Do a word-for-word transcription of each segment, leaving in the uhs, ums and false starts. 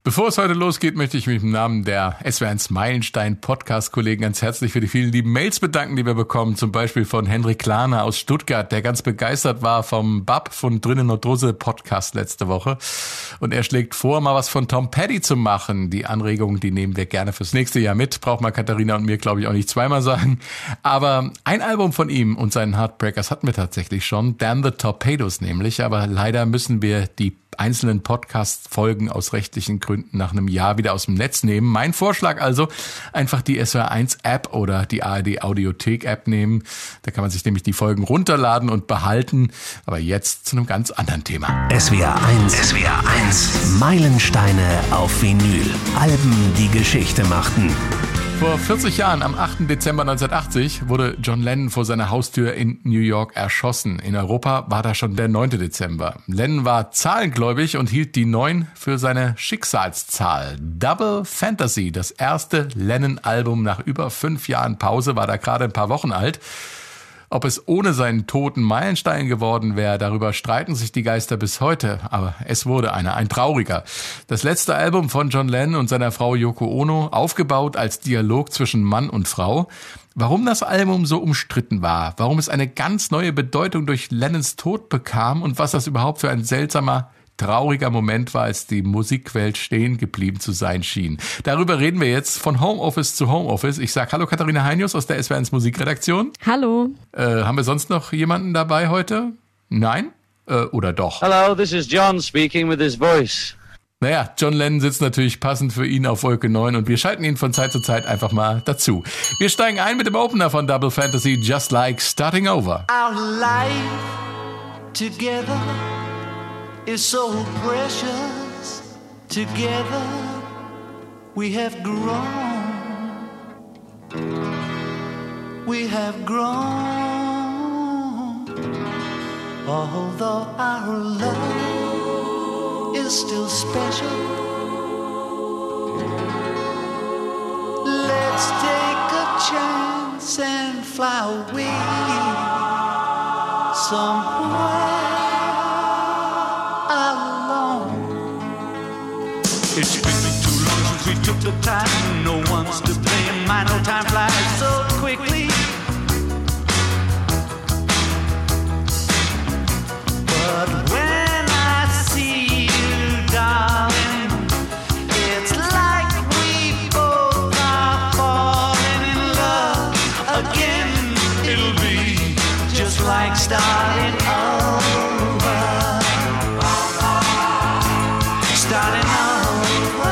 Bevor es heute losgeht, möchte ich mich im Namen der S W R eins Meilenstein Podcast-Kollegen ganz herzlich für die vielen lieben Mails bedanken, die wir bekommen. Zum Beispiel von Henrik Klahner aus Stuttgart, der ganz begeistert war vom B A P von Drinnen und Drusse Podcast letzte Woche. Und er schlägt vor, mal was von Tom Petty zu machen. Die Anregung, die nehmen wir gerne fürs nächste Jahr mit. Braucht mal Katharina und mir, glaube ich, auch nicht zweimal sagen. Aber ein Album von ihm und seinen Heartbreakers hatten wir tatsächlich schon. Damn the Torpedoes nämlich. Aber leider müssen wir die einzelnen Podcast-Folgen aus rechtlichen Gründen nach einem Jahr wieder aus dem Netz nehmen. Mein Vorschlag also, einfach die S W R eins App oder die A R D Audiothek App nehmen. Da kann man sich nämlich die Folgen runterladen und behalten. Aber jetzt zu einem ganz anderen Thema. S W R eins. S W R eins. Meilensteine auf Vinyl. Alben, die Geschichte machten. Vor vierzig Jahren, am achten Dezember neunzehnhundertachtzig, wurde John Lennon vor seiner Haustür in New York erschossen. In Europa war da schon der neunte Dezember. Lennon war zahlengläubig und hielt die neun für seine Schicksalszahl. Double Fantasy, das erste Lennon-Album nach über fünf Jahren Pause, war da gerade ein paar Wochen alt. Ob es ohne seinen toten Meilenstein geworden wäre, darüber streiten sich die Geister bis heute. Aber es wurde einer, ein trauriger. Das letzte Album von John Lennon und seiner Frau Yoko Ono, aufgebaut als Dialog zwischen Mann und Frau. Warum das Album so umstritten war, warum es eine ganz neue Bedeutung durch Lennons Tod bekam und was das überhaupt für ein seltsamer, trauriger Moment war, als die Musikwelt stehen geblieben zu sein schien. Darüber reden wir jetzt von Homeoffice zu Homeoffice. Ich sag hallo Katharina Heinius aus der S W R eins Musikredaktion. Hallo. Äh, haben wir sonst noch jemanden dabei heute? Nein? Äh, oder doch? Hello, this is John speaking with his voice. Naja, John Lennon sitzt natürlich passend für ihn auf Wolke neun und wir schalten ihn von Zeit zu Zeit einfach mal dazu. Wir steigen ein mit dem Opener von Double Fantasy, Just Like Starting Over. Our life together is so precious. Together we have grown. We have grown. Although our love is still special, let's take a chance and fly away somewhere alone. It's been too long since we took the time. No one's to blame. My no time flies so quickly. But when I see you, darling, it's like we both are falling in love again. It'll be just like starting over. Starting over.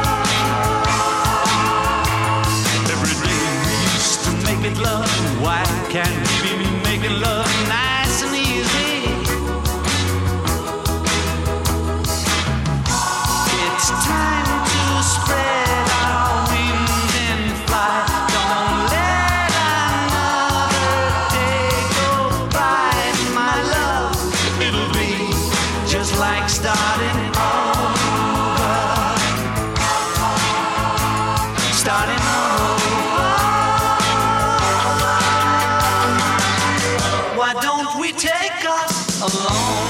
Every day we used to make it love. Why can't we be making love nice and easy? It's time to spread our wings and fly. Don't let another day go by, my love. It'll be just like starting over. Starting over. Why don't we take us alone?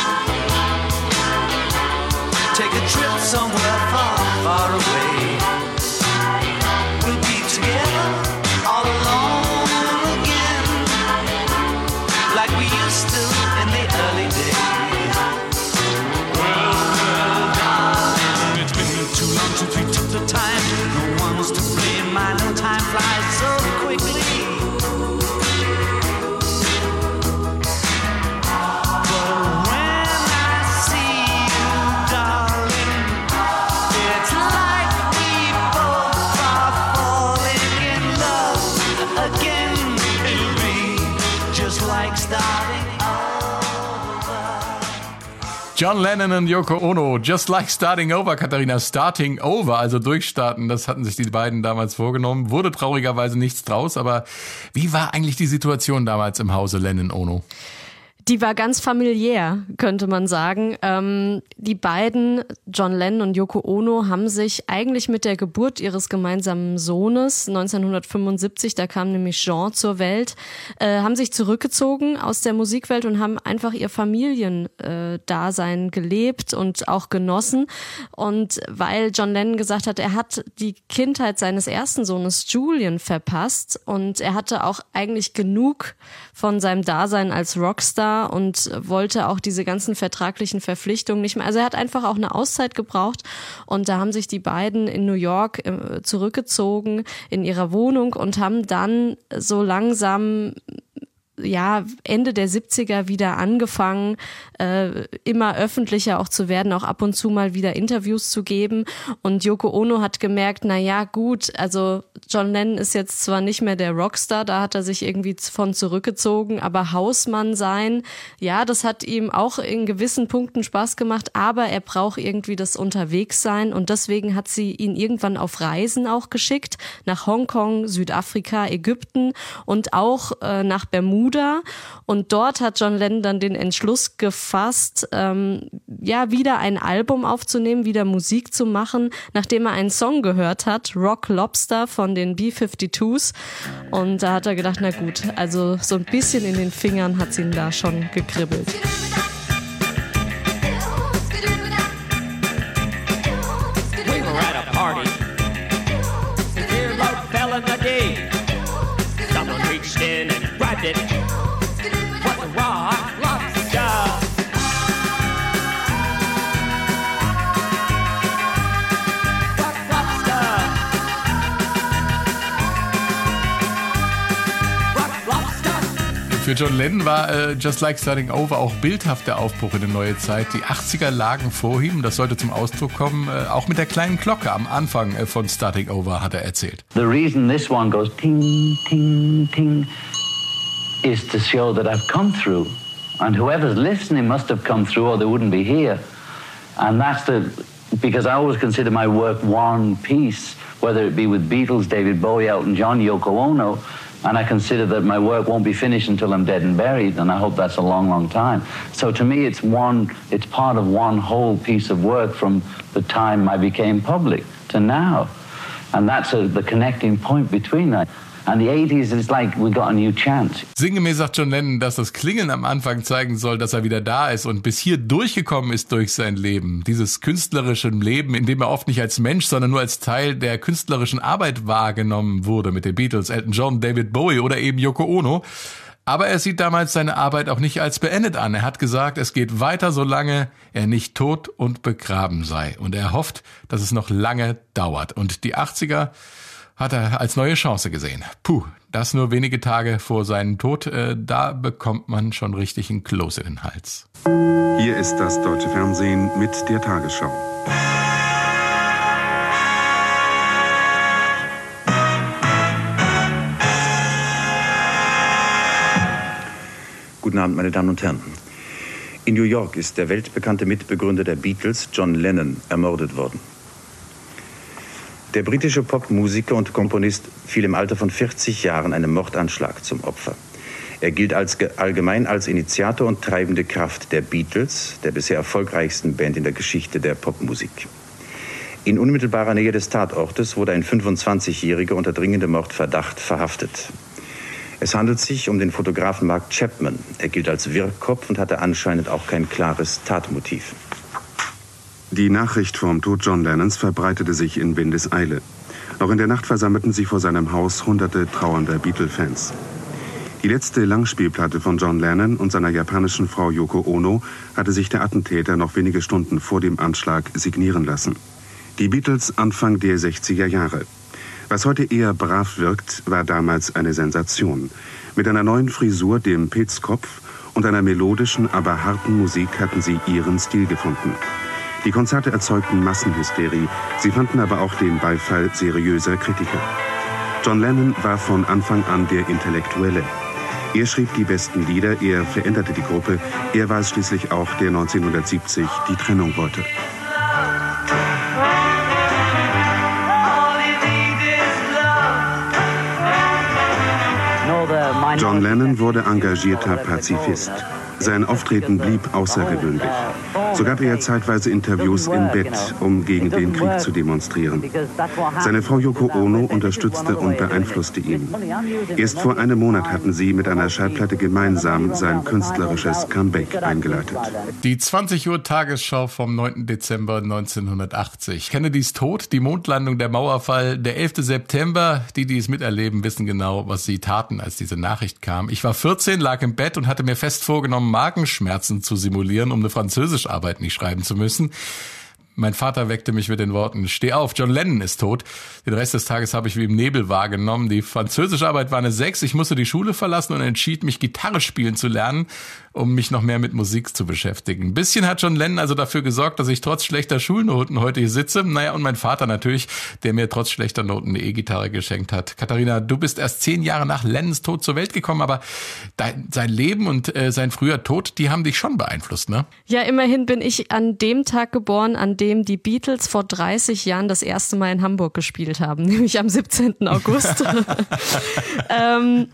Take a trip somewhere far, far away. We'll be together all alone again, like we used to in the early days. Well, well, darling, it's been too long since we took the time. No one's to blame. I know time flies so quickly. But when I see you, darling, it's like we both are falling in love again. It'll be just like starting over. John Lennon und Yoko Ono, Just Like Starting Over, Katharina, Starting Over, also durchstarten, das hatten sich die beiden damals vorgenommen, wurde traurigerweise nichts draus, aber wie war eigentlich die Situation damals im Hause Lennon-Ono? Die war ganz familiär, könnte man sagen. Ähm, die beiden, John Lennon und Yoko Ono, haben sich eigentlich mit der Geburt ihres gemeinsamen Sohnes neunzehnhundertfünfundsiebzig, da kam nämlich Jean zur Welt, äh, haben sich zurückgezogen aus der Musikwelt und haben einfach ihr Familiendasein äh, gelebt und auch genossen. Und weil John Lennon gesagt hat, er hat die Kindheit seines ersten Sohnes Julian verpasst und er hatte auch eigentlich genug von seinem Dasein als Rockstar und wollte auch diese ganzen vertraglichen Verpflichtungen nicht mehr. Also er hat einfach auch eine Auszeit gebraucht und da haben sich die beiden in New York äh, zurückgezogen in ihrer Wohnung und haben dann so langsam ja, Ende der siebziger wieder angefangen, äh, immer öffentlicher auch zu werden, auch ab und zu mal wieder Interviews zu geben. Und Yoko Ono hat gemerkt, na ja, gut, also John Lennon ist jetzt zwar nicht mehr der Rockstar, da hat er sich irgendwie von zurückgezogen, aber Hausmann sein, ja, das hat ihm auch in gewissen Punkten Spaß gemacht, aber er braucht irgendwie das Unterwegssein und deswegen hat sie ihn irgendwann auf Reisen auch geschickt, nach Hongkong, Südafrika, Ägypten und auch äh, nach Bermuda. Und dort hat John Lennon dann den Entschluss gefasst, ähm, ja, wieder ein Album aufzunehmen, wieder Musik zu machen, nachdem er einen Song gehört hat, Rock Lobster von den B fünfundfünfzigers. Und da hat er gedacht, na gut, also so ein bisschen in den Fingern hat es ihn da schon gekribbelt. We were at a party. The dear Lord fell in the day. Someone reached in and grabbed it. What a rock lobster! Rock lobster! Rock lobster! Für John Lennon war äh, Just Like Starting Over auch bildhafter Aufbruch in eine neue Zeit. Die achtziger lagen vor ihm, das sollte zum Ausdruck kommen, äh, auch mit der kleinen Glocke am Anfang äh, von Starting Over, hat er erzählt. The reason this one goes ting, ting, ting is to show that I've come through. And whoever's listening must have come through or they wouldn't be here. And that's the, because I always consider my work one piece, whether it be with Beatles, David Bowie, Elton John, Yoko Ono, and I consider that my work won't be finished until I'm dead and buried, and I hope that's a long, long time. So to me, it's one, it's part of one whole piece of work from the time I became public to now. And that's a, the connecting point between that. And the eighties is like we got a new chance. Sinngemäß sagt John Lennon, dass das Klingeln am Anfang zeigen soll, dass er wieder da ist und bis hier durchgekommen ist durch sein Leben. Dieses künstlerische Leben, in dem er oft nicht als Mensch, sondern nur als Teil der künstlerischen Arbeit wahrgenommen wurde mit den Beatles, Elton John, David Bowie oder eben Yoko Ono. Aber er sieht damals seine Arbeit auch nicht als beendet an. Er hat gesagt, es geht weiter, solange er nicht tot und begraben sei. Und er hofft, dass es noch lange dauert. Und die achtziger hat er als neue Chance gesehen. Puh, das nur wenige Tage vor seinem Tod. Äh, da bekommt man schon richtig einen Kloß in den Hals. Hier ist das Deutsche Fernsehen mit der Tagesschau. Guten Abend, meine Damen und Herren. In New York ist der weltbekannte Mitbegründer der Beatles, John Lennon, ermordet worden. Der britische Popmusiker und Komponist fiel im Alter von vierzig Jahren einem Mordanschlag zum Opfer. Er gilt als, allgemein als Initiator und treibende Kraft der Beatles, der bisher erfolgreichsten Band in der Geschichte der Popmusik. In unmittelbarer Nähe des Tatortes wurde ein fünfundzwanzigjähriger unter dringendem Mordverdacht verhaftet. Es handelt sich um den Fotografen Mark Chapman. Er gilt als Wirrkopf und hatte anscheinend auch kein klares Tatmotiv. Die Nachricht vom Tod John Lennons verbreitete sich in Windeseile. Noch in der Nacht versammelten sich vor seinem Haus hunderte trauernder Beatle-Fans. Die letzte Langspielplatte von John Lennon und seiner japanischen Frau Yoko Ono hatte sich der Attentäter noch wenige Stunden vor dem Anschlag signieren lassen. Die Beatles Anfang der sechziger Jahre. Was heute eher brav wirkt, war damals eine Sensation. Mit einer neuen Frisur, dem Pilzkopf und einer melodischen, aber harten Musik hatten sie ihren Stil gefunden. Die Konzerte erzeugten Massenhysterie, sie fanden aber auch den Beifall seriöser Kritiker. John Lennon war von Anfang an der Intellektuelle. Er schrieb die besten Lieder, er veränderte die Gruppe, er war es schließlich auch, der neunzehnhundertsiebzig die Trennung wollte. John Lennon wurde engagierter Pazifist. Sein Auftreten blieb außergewöhnlich. So gab er zeitweise Interviews im Bett, um gegen den Krieg zu demonstrieren. Seine Frau Yoko Ono unterstützte und beeinflusste ihn. Erst vor einem Monat hatten sie mit einer Schallplatte gemeinsam sein künstlerisches Comeback eingeleitet. Die zwanzig Uhr Tagesschau vom neunten Dezember neunzehnhundertachtzig. Kennedys Tod, die Mondlandung, der Mauerfall, der elfte September. Die, die es miterleben, wissen genau, was sie taten, als diese Nachricht kam. Ich war vierzehn, lag im Bett und hatte mir fest vorgenommen, Magenschmerzen zu simulieren, um eine Französischarbeit nicht schreiben zu müssen. Mein Vater weckte mich mit den Worten, steh auf, John Lennon ist tot. Den Rest des Tages habe ich wie im Nebel wahrgenommen. Die Französischarbeit war eine sechs. Ich musste die Schule verlassen und entschied mich, Gitarre spielen zu lernen, um mich noch mehr mit Musik zu beschäftigen. Ein bisschen hat John Lennon also dafür gesorgt, dass ich trotz schlechter Schulnoten heute hier sitze. Naja, und mein Vater natürlich, der mir trotz schlechter Noten eine E-Gitarre geschenkt hat. Katharina, du bist erst zehn Jahre nach Lennons Tod zur Welt gekommen, aber dein, sein Leben und äh, sein früher Tod, die haben dich schon beeinflusst, ne? Ja, immerhin bin ich an dem Tag geboren, an dem die Beatles vor dreißig Jahren das erste Mal in Hamburg gespielt haben, nämlich am siebzehnten August. ähm,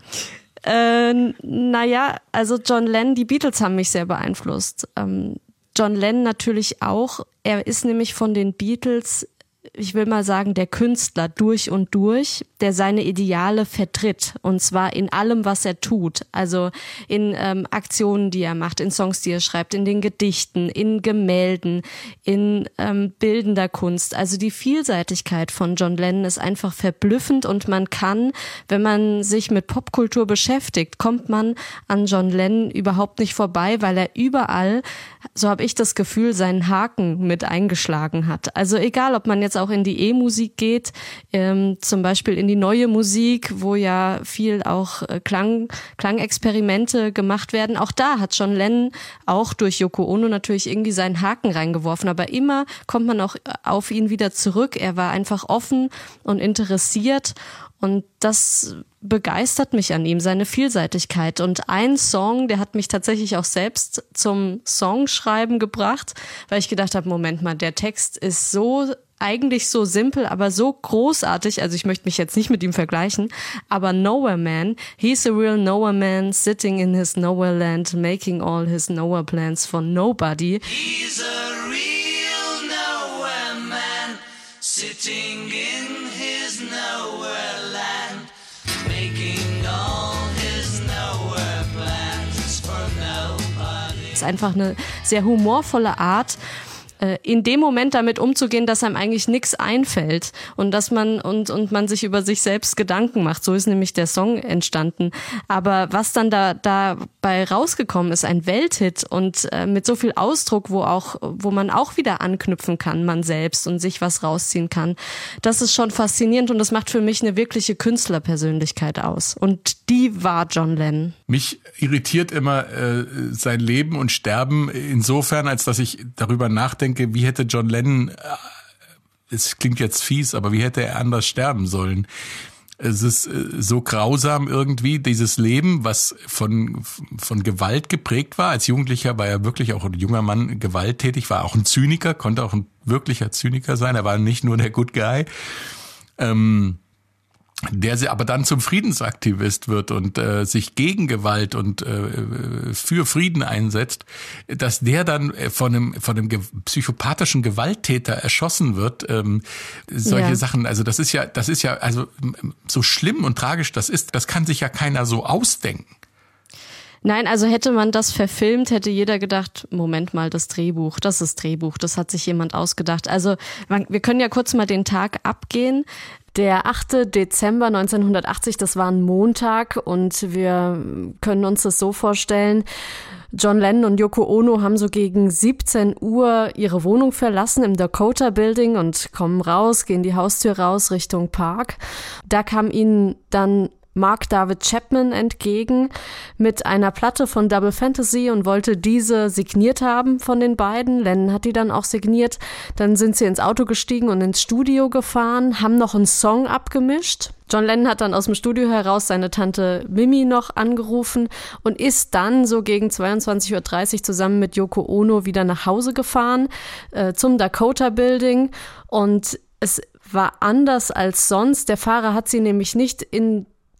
äh, naja, also John Lennon, die Beatles haben mich sehr beeinflusst. Ähm, John Lennon natürlich auch. Er ist nämlich von den Beatles, ich will mal sagen, der Künstler durch und durch, der seine Ideale vertritt. Und zwar in allem, was er tut. Also in ähm, Aktionen, die er macht, in Songs, die er schreibt, in den Gedichten, in Gemälden, in ähm, bildender Kunst. Also die Vielseitigkeit von John Lennon ist einfach verblüffend und man kann, wenn man sich mit Popkultur beschäftigt, kommt man an John Lennon überhaupt nicht vorbei, weil er überall, so habe ich das Gefühl, seinen Haken mit eingeschlagen hat. Also egal, ob man jetzt auch in die E-Musik geht, ähm, zum Beispiel in die neue Musik, wo ja viel auch äh, Klang, Klangexperimente gemacht werden. Auch da hat John Lennon auch durch Yoko Ono natürlich irgendwie seinen Haken reingeworfen, aber immer kommt man auch auf ihn wieder zurück. Er war einfach offen und interessiert und das begeistert mich an ihm, seine Vielseitigkeit. Und ein Song, der hat mich tatsächlich auch selbst zum Songschreiben gebracht, weil ich gedacht habe, Moment mal, der Text ist so eigentlich so simpel, aber so großartig, also ich möchte mich jetzt nicht mit ihm vergleichen, aber Nowhere Man, he's a real Nowhere Man, sitting in his Nowhere Land, making all his Nowhere plans for nobody. He's a real nowhere man, sitting in his nowhere land, making all his nowhere plans for nobody. Das ist einfach eine sehr humorvolle Art, in dem Moment damit umzugehen, dass einem eigentlich nichts einfällt und dass man und und man sich über sich selbst Gedanken macht. So ist nämlich der Song entstanden. Aber was dann da dabei rausgekommen ist, ein Welthit und äh, mit so viel Ausdruck, wo auch wo man auch wieder anknüpfen kann, man selbst und sich was rausziehen kann. Das ist schon faszinierend und das macht für mich eine wirkliche Künstlerpersönlichkeit aus. Und die war John Lennon. Mich irritiert immer äh, sein Leben und Sterben insofern, als dass ich darüber nachdenke, wie hätte John Lennon, es klingt jetzt fies, aber wie hätte er anders sterben sollen? Es ist so grausam irgendwie, dieses Leben, was von von Gewalt geprägt war. Als Jugendlicher war er wirklich auch ein junger Mann gewalttätig, war auch ein Zyniker, konnte auch ein wirklicher Zyniker sein. Er war nicht nur der Good Guy. Ähm, der sie aber dann zum Friedensaktivist wird und äh, sich gegen Gewalt und äh, für Frieden einsetzt, dass der dann von einem von einem ge- psychopathischen Gewalttäter erschossen wird, ähm, solche ja. Sachen, also das ist ja, das ist ja, also so schlimm und tragisch das ist, das kann sich ja keiner so ausdenken. Nein, also hätte man das verfilmt, hätte jeder gedacht, Moment mal, das Drehbuch, das ist Drehbuch, das hat sich jemand ausgedacht. Also man, wir können ja kurz mal den Tag abgehen. Der achte Dezember neunzehnhundertachtzig, das war ein Montag und wir können uns das so vorstellen, John Lennon und Yoko Ono haben so gegen siebzehn Uhr ihre Wohnung verlassen im Dakota Building und kommen raus, gehen die Haustür raus Richtung Park. Da kam ihnen dann Mark David Chapman entgegen mit einer Platte von Double Fantasy und wollte diese signiert haben von den beiden. Lennon hat die dann auch signiert. Dann sind sie ins Auto gestiegen und ins Studio gefahren, haben noch einen Song abgemischt. John Lennon hat dann aus dem Studio heraus seine Tante Mimi noch angerufen und ist dann so gegen zweiundzwanzig Uhr dreißig zusammen mit Yoko Ono wieder nach Hause gefahren äh, zum Dakota Building und es war anders als sonst. Der Fahrer hat sie nämlich nicht in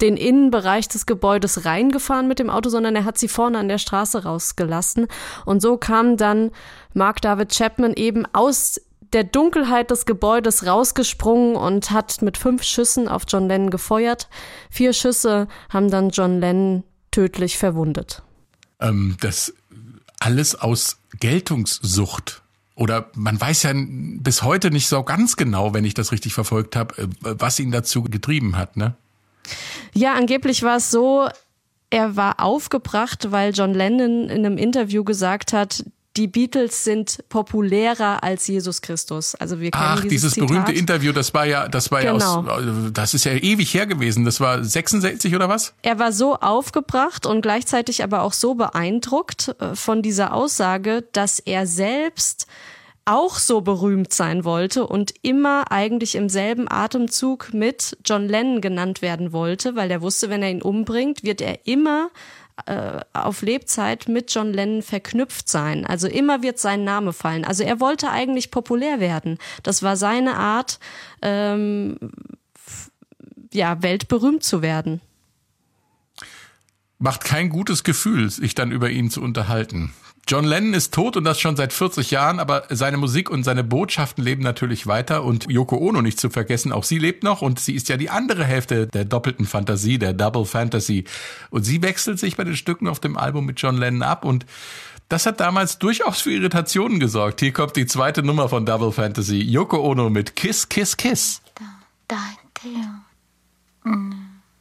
den Innenbereich des Gebäudes reingefahren mit dem Auto, sondern er hat sie vorne an der Straße rausgelassen. Und so kam dann Mark David Chapman eben aus der Dunkelheit des Gebäudes rausgesprungen und hat mit fünf Schüssen auf John Lennon gefeuert. Vier Schüsse haben dann John Lennon tödlich verwundet. Ähm, das alles aus Geltungssucht. Oder man weiß ja bis heute nicht so ganz genau, wenn ich das richtig verfolgt habe, was ihn dazu getrieben hat, ne? Ja, angeblich war es so, er war aufgebracht, weil John Lennon in einem Interview gesagt hat, die Beatles sind populärer als Jesus Christus. Also wir kennen Ach, dieses, dieses Zitat. berühmte Interview, das war ja, das war Genau. ja aus, das ist ja ewig her gewesen. Das war sechsundsechzig oder was? Er war so aufgebracht und gleichzeitig aber auch so beeindruckt von dieser Aussage, dass er selbst auch so berühmt sein wollte und immer eigentlich im selben Atemzug mit John Lennon genannt werden wollte, weil er wusste, wenn er ihn umbringt, wird er immer äh, auf Lebzeit mit John Lennon verknüpft sein. Also immer wird sein Name fallen. Also er wollte eigentlich populär werden. Das war seine Art, ähm, f- ja, weltberühmt zu werden. Macht kein gutes Gefühl, sich dann über ihn zu unterhalten. John Lennon ist tot und das schon seit vierzig Jahren, aber seine Musik und seine Botschaften leben natürlich weiter und Yoko Ono nicht zu vergessen, auch sie lebt noch und sie ist ja die andere Hälfte der doppelten Fantasie, der Double Fantasy und sie wechselt sich bei den Stücken auf dem Album mit John Lennon ab und das hat damals durchaus für Irritationen gesorgt. Hier kommt die zweite Nummer von Double Fantasy, Yoko Ono mit Kiss, Kiss, Kiss. Da, da, da. Mm.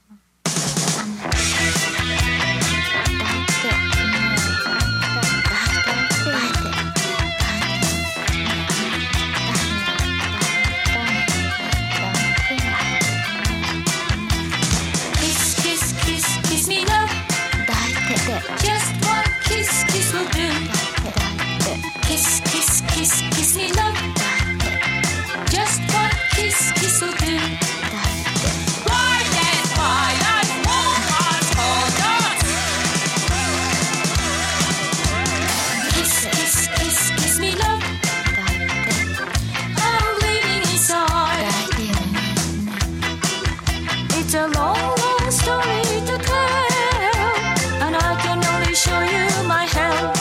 Just one kiss, kiss will do. Kiss, kiss, kiss, kiss me love. Just one kiss, kiss will do. Why dance, why not walk on stardust? Kiss, kiss, kiss, kiss me love. I'm bleeding inside. It's a long, long story to tell. Show you my help.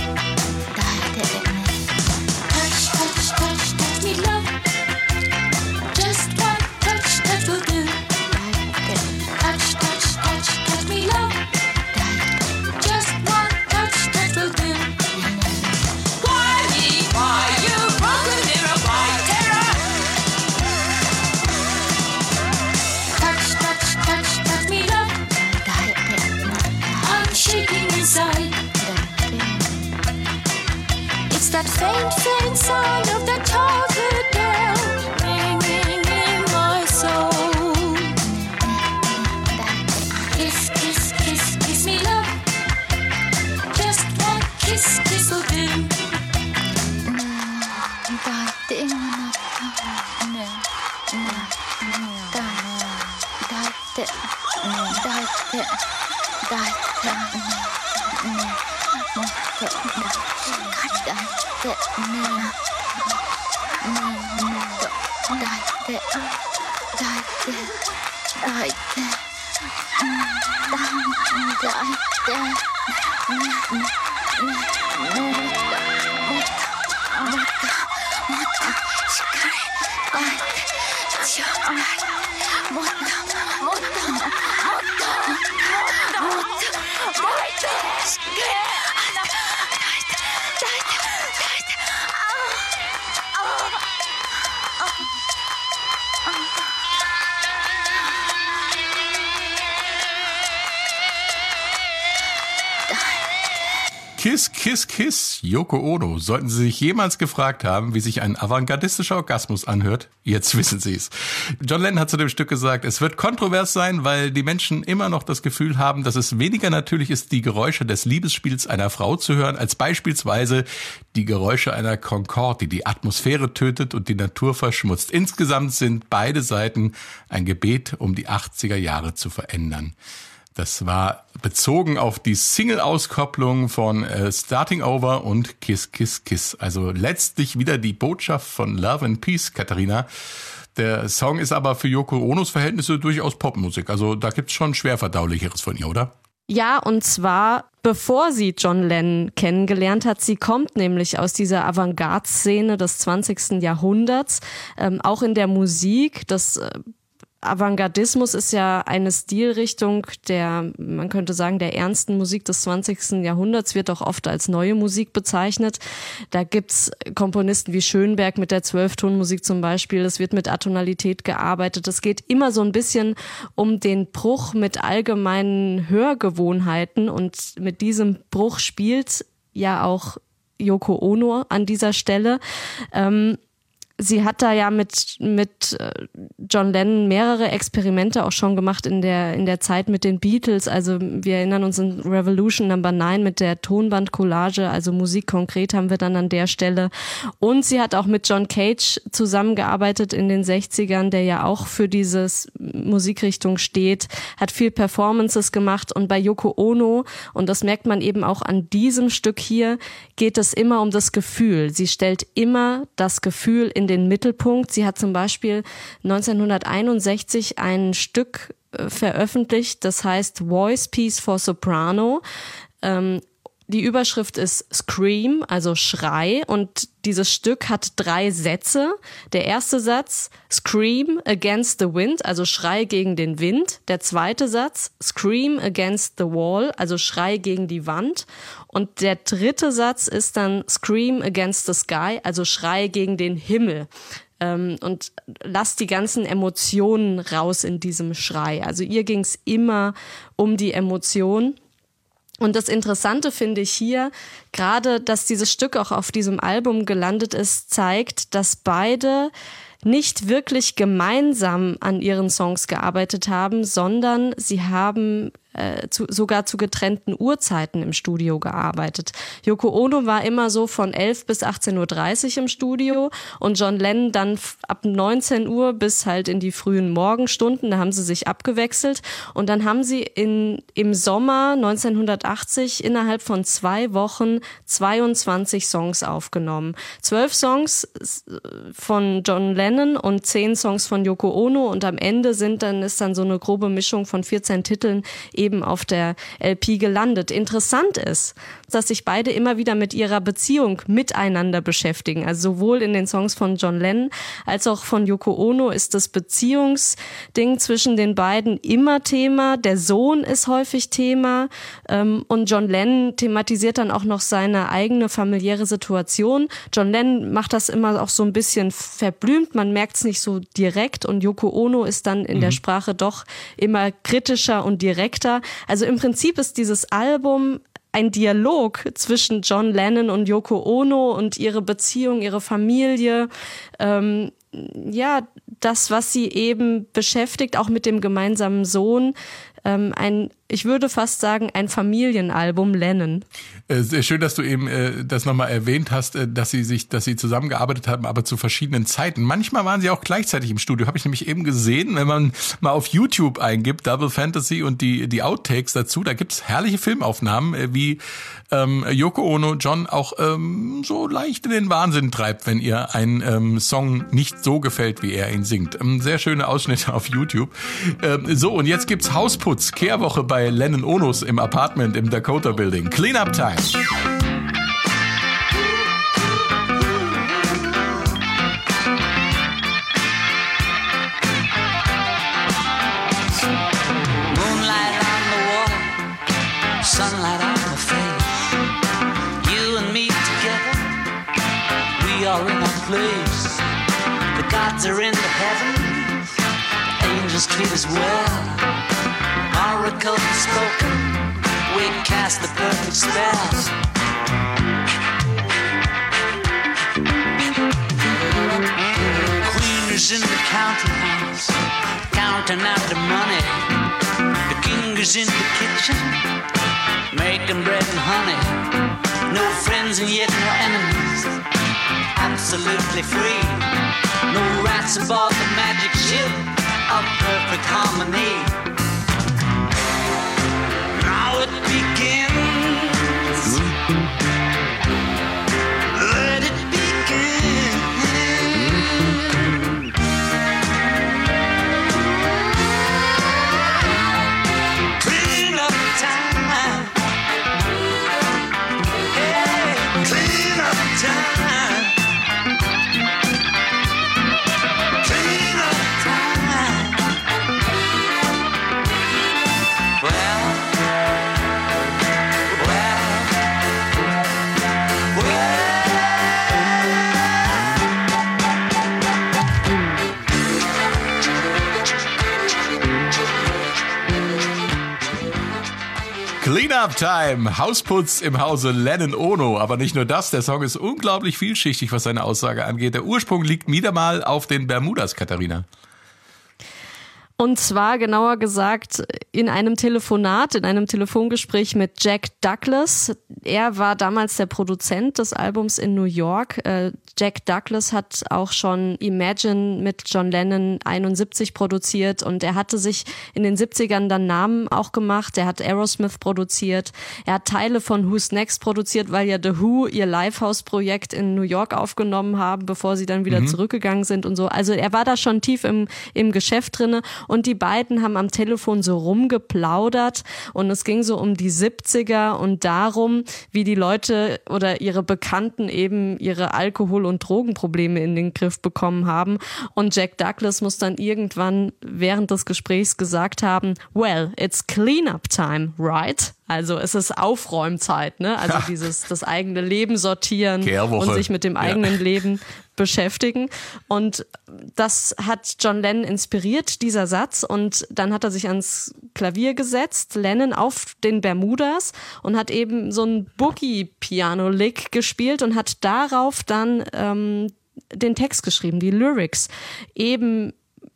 Touch, touch, touch, touch me, love. Just one touch, touch will do. Touch, touch, touch, touch me, love. Just one touch, touch will do. Why me? Why you broken mirror? Why terror? Touch, touch, touch, touch me, love. I'm shaking inside. It's that faint, faint sound of that childhood bell ringing in my soul. Kiss, kiss, kiss, kiss me, love. Just one kiss, kiss will do. Kiss, Kiss, Kiss, Yoko Ono. Sollten Sie sich jemals gefragt haben, wie sich ein avantgardistischer Orgasmus anhört, jetzt wissen Sie es. John Lennon hat zu dem Stück gesagt, es wird kontrovers sein, weil die Menschen immer noch das Gefühl haben, dass es weniger natürlich ist, die Geräusche des Liebesspiels einer Frau zu hören, als beispielsweise die Geräusche einer Concorde, die die Atmosphäre tötet und die Natur verschmutzt. Insgesamt sind beide Seiten ein Gebet, um die achtziger Jahre zu verändern. Das war bezogen auf die Single-Auskopplung von äh, Starting Over und Kiss, Kiss, Kiss. Also letztlich wieder die Botschaft von Love and Peace, Katharina. Der Song ist aber für Yoko Onos Verhältnisse durchaus Popmusik. Also da gibt's schon Schwerverdaulicheres von ihr, oder? Ja, und zwar bevor sie John Lennon kennengelernt hat. Sie kommt nämlich aus dieser Avantgarde-Szene des zwanzigsten Jahrhunderts, ähm, auch in der Musik. Das äh, Avantgardismus ist ja eine Stilrichtung der, man könnte sagen, der ernsten Musik des zwanzigsten Jahrhunderts, wird auch oft als neue Musik bezeichnet. Da gibt's Komponisten wie Schönberg mit der Zwölftonmusik zum Beispiel. Es wird mit Atonalität gearbeitet. Es geht immer so ein bisschen um den Bruch mit allgemeinen Hörgewohnheiten, und mit diesem Bruch spielt ja auch Yoko Ono an dieser Stelle. Ähm, Sie hat da ja mit mit John Lennon mehrere Experimente auch schon gemacht in der in der Zeit mit den Beatles. Also wir erinnern uns in Revolution Number Nine mit der Tonbandcollage, also Musik konkret haben wir dann an der Stelle. Und sie hat auch mit John Cage zusammengearbeitet in den sechzigern, der ja auch für dieses Musikrichtung steht, hat viel Performances gemacht. Und bei Yoko Ono, und das merkt man eben auch an diesem Stück hier, geht es immer um das Gefühl. Sie stellt immer das Gefühl in den Mittelpunkt. Sie hat zum Beispiel neunzehnhunderteinundsechzig ein Stück äh, veröffentlicht, das heißt Voice Piece for Soprano. Ähm, die Überschrift ist Scream, also Schrei, und dieses Stück hat drei Sätze. Der erste Satz, Scream against the wind, also Schrei gegen den Wind. Der zweite Satz, Scream against the wall, also Schrei gegen die Wand. Und der dritte Satz ist dann Scream against the sky, also Schrei gegen den Himmel. Ähm, und lass die ganzen Emotionen raus in diesem Schrei. Also ihr ging's immer um die Emotion. Und das Interessante finde ich hier, gerade, dass dieses Stück auch auf diesem Album gelandet ist, zeigt, dass beide nicht wirklich gemeinsam an ihren Songs gearbeitet haben, sondern sie haben äh, zu, sogar zu getrennten Uhrzeiten im Studio gearbeitet. Yoko Ono war immer so von elf bis achtzehn Uhr dreißig im Studio und John Lennon dann f- ab neunzehn Uhr bis halt in die frühen Morgenstunden, da haben sie sich abgewechselt, und dann haben sie in, im Sommer neunzehnhundertachtzig innerhalb von zwei Wochen zweiundzwanzig Songs aufgenommen. Zwölf Songs von John Lennon und zehn Songs von Yoko Ono, und am Ende sind dann ist dann so eine grobe Mischung von vierzehn Titeln eben auf der L P gelandet. Interessant ist, dass sich beide immer wieder mit ihrer Beziehung miteinander beschäftigen. Also sowohl in den Songs von John Lennon als auch von Yoko Ono ist das Beziehungsding zwischen den beiden immer Thema. Der Sohn ist häufig Thema, und John Lennon thematisiert dann auch noch seine eigene familiäre Situation. John Lennon macht das immer auch so ein bisschen verblümt, man merkt es nicht so direkt, und Yoko Ono ist dann in mhm. der Sprache doch immer kritischer und direkter. Also im Prinzip ist dieses Album ein Dialog zwischen John Lennon und Yoko Ono und ihre Beziehung, ihre Familie, ähm, ja, das, was sie eben beschäftigt, auch mit dem gemeinsamen Sohn, ähm, ein, ich würde fast sagen, ein Familienalbum Lennon. Sehr schön, dass du eben äh, das nochmal erwähnt hast, äh, dass sie sich, dass sie zusammengearbeitet haben, aber zu verschiedenen Zeiten. Manchmal waren sie auch gleichzeitig im Studio, habe ich nämlich eben gesehen, wenn man mal auf YouTube eingibt, Double Fantasy und die die Outtakes dazu, da gibt's herrliche Filmaufnahmen, äh, wie ähm, Yoko Ono John auch ähm, so leicht in den Wahnsinn treibt, wenn ihr ein ähm, Song nicht so gefällt, wie er ihn singt. Ähm, sehr schöne Ausschnitte auf YouTube. Ähm, so, und jetzt gibt's Hausputz, Kehrwoche bei Lennon Onos im Apartment im Dakota Building. Cleanup Time. Moonlight on the water, sunlight on the face. You and me together, we are in a place. The gods are in the heavens, the angels treat us well. Oracles spoken, we cast the perfect spell. Queen is in the counting house, counting out the money. The king is in the kitchen, making bread and honey. No friends and yet no enemies, absolutely free. No rats aboard the magic ship of perfect harmony. Now it begins. Let it begin. Clean-Up Time, Hausputz im Hause Lennon-Ono. Aber nicht nur das, der Song ist unglaublich vielschichtig, was seine Aussage angeht. Der Ursprung liegt wieder mal auf den Bermudas, Katharina. Und zwar genauer gesagt in einem Telefonat, in einem Telefongespräch mit Jack Douglas. Er war damals der Produzent des Albums in New York. Äh, Jack Douglas hat auch schon Imagine mit John Lennon einundsiebzig produziert und er hatte sich in den siebzigern dann Namen auch gemacht. Er hat Aerosmith produziert. Er hat Teile von Who's Next produziert, weil ja The Who ihr Lifehouse-Projekt in New York aufgenommen haben, bevor sie dann wieder mhm. zurückgegangen sind und so. Also er war da schon tief im, im Geschäft drinne. Und die beiden haben am Telefon so rumgeplaudert und es ging so um die siebziger und darum, wie die Leute oder ihre Bekannten eben ihre Alkohol- und Drogenprobleme in den Griff bekommen haben. Und Jack Douglas muss dann irgendwann während des Gesprächs gesagt haben, well, it's clean-up time, right? Also es ist Aufräumzeit, ne? Also dieses das eigene Leben sortieren Kehrwoche. Und sich mit dem eigenen ja. Leben beschäftigen. Und das hat John Lennon inspiriert, dieser Satz. Und dann hat er sich ans Klavier gesetzt, Lennon auf den Bermudas und hat eben so ein Boogie-Piano-Lick gespielt und hat darauf dann ähm, den Text geschrieben, die Lyrics. Eben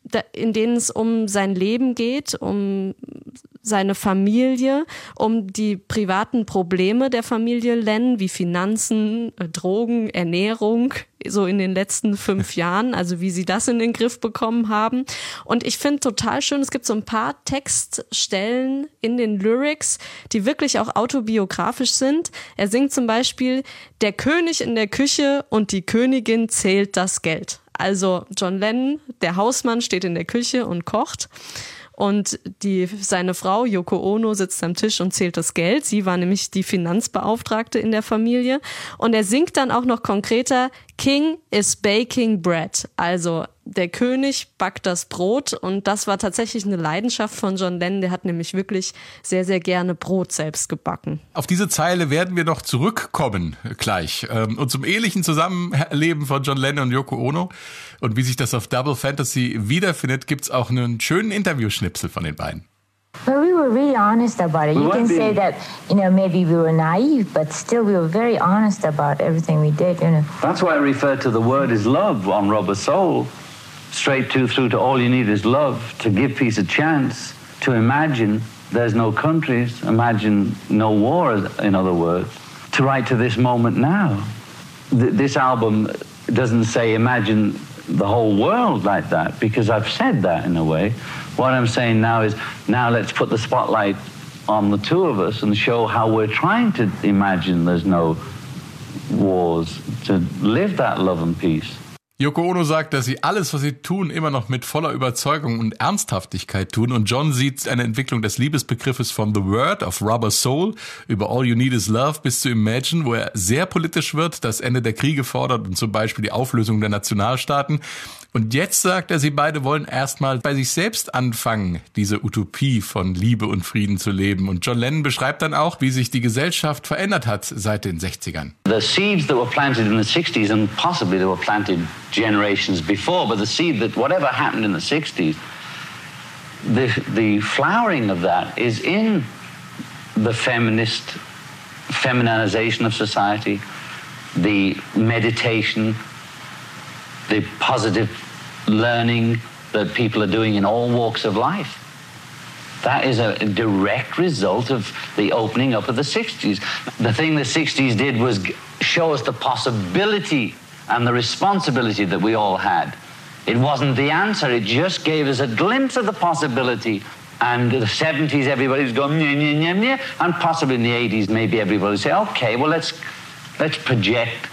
in denen es um sein Leben geht, um seine Familie, um die privaten Probleme der Familie Lennon, wie Finanzen, Drogen, Ernährung, so in den letzten fünf Jahren, also wie sie das in den Griff bekommen haben. Und ich finde total schön, es gibt so ein paar Textstellen in den Lyrics, die wirklich auch autobiografisch sind. Er singt zum Beispiel, der König in der Küche und die Königin zählt das Geld. Also John Lennon, der Hausmann, steht in der Küche und kocht und die, seine Frau Yoko Ono sitzt am Tisch und zählt das Geld. Sie war nämlich die Finanzbeauftragte in der Familie. Und er singt dann auch noch konkreter, King is baking bread. Also der König backt das Brot und das war tatsächlich eine Leidenschaft von John Lennon. Der hat nämlich wirklich sehr, sehr gerne Brot selbst gebacken. Auf diese Zeile werden wir noch zurückkommen gleich. Und zum ehelichen Zusammenleben von John Lennon und Yoko Ono und wie sich das auf Double Fantasy wiederfindet, gibt's auch einen schönen Interviewschnipsel von den beiden. But we were really honest about it. You can say that, you know, maybe we were naive, but still we were very honest about everything we did, you know. That's why I refer to the word is love on Rubber Soul. Straight to through to all you need is love, to give peace a chance, to imagine there's no countries, imagine no war, in other words, to write to this moment now. Th- this album doesn't say imagine the whole world like that, because I've said that in a way. What I'm saying now is, now let's put the spotlight on the two of us and show how we're trying to imagine there's no wars, to live that love and peace. Yoko Ono sagt, dass sie alles, was sie tun, immer noch mit voller Überzeugung und Ernsthaftigkeit tun. Und John sieht eine Entwicklung des Liebesbegriffes von The Word of Rubber Soul über All You Need Is Love bis zu Imagine, wo er sehr politisch wird, das Ende der Kriege fordert und zum Beispiel die Auflösung der Nationalstaaten. Und jetzt sagt er, sie beide wollen erstmal bei sich selbst anfangen, diese Utopie von Liebe und Frieden zu leben. Und John Lennon beschreibt dann auch, wie sich die Gesellschaft verändert hat seit den sechzigern. The seeds that were planted in the sixties, and possibly they were planted generations before, but the seed that whatever happened in the sixties, the, the flowering of that is in the feminist feminization of society, the meditation, the positive learning that people are doing in all walks of life. That is a direct result of the opening up of the sixties. The thing the sixties did was show us the possibility and the responsibility that we all had. It wasn't the answer, it just gave us a glimpse of the possibility. And the seventies, everybody was going, nyeh, nyeh, nyeh, nyeh. And possibly in the eighties, maybe everybody would say, okay, well, let's, let's project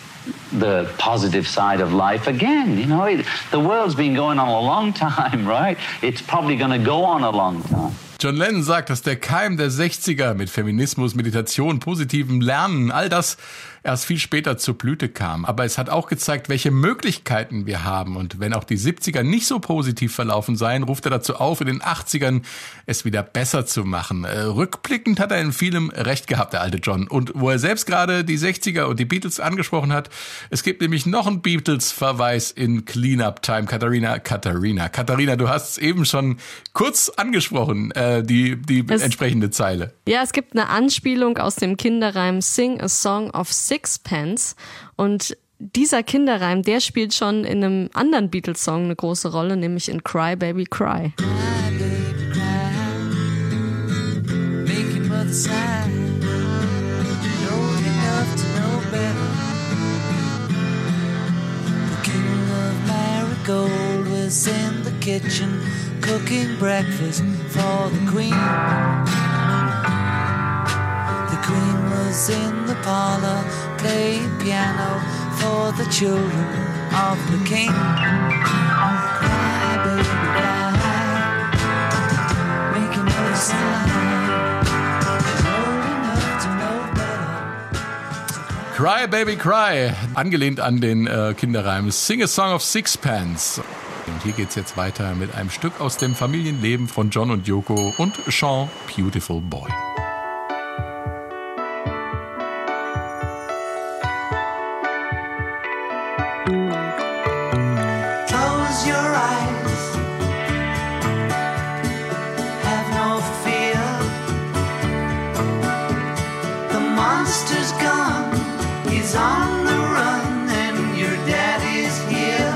the positive side of life again. You know, it, the world's been going on a long time, right? It's probably going to go on a long time. John Lennon sagt, dass der Keim der sechziger mit Feminismus, Meditation, positivem Lernen, all das erst viel später zur Blüte kam. Aber es hat auch gezeigt, welche Möglichkeiten wir haben. Und wenn auch die siebziger nicht so positiv verlaufen seien, ruft er dazu auf, in den achtzigern es wieder besser zu machen. Äh, rückblickend hat er in vielem recht gehabt, der alte John. Und wo er selbst gerade die sechziger und die Beatles angesprochen hat, es gibt nämlich noch einen Beatles-Verweis in Clean-Up Time. Katharina, Katharina, Katharina, du hast es eben schon kurz angesprochen, äh, die, die es, entsprechende Zeile. Ja, es gibt eine Anspielung aus dem Kinderreim Sing a Song of Sixpence. Und dieser Kinderreim, der spielt schon in einem anderen Beatles-Song eine große Rolle, nämlich in Cry Baby Cry. Cry, baby, cry. Make your mother sigh. Know enough to know better. The king of Marigold was in the kitchen cooking breakfast for the queen. The queen was in the parlor playing piano for the children of the king. Cry, baby, cry. Make your mother sigh. She's old enough to know better. Cry, baby, cry. Angelehnt an den äh, Kinderreim Sing a Song of Sixpence. Und hier geht's jetzt weiter mit einem Stück aus dem Familienleben von John und Yoko und Sean, Beautiful Boy. Close your eyes. Have no fear. The monster's gone. He's on the run and your daddy's here.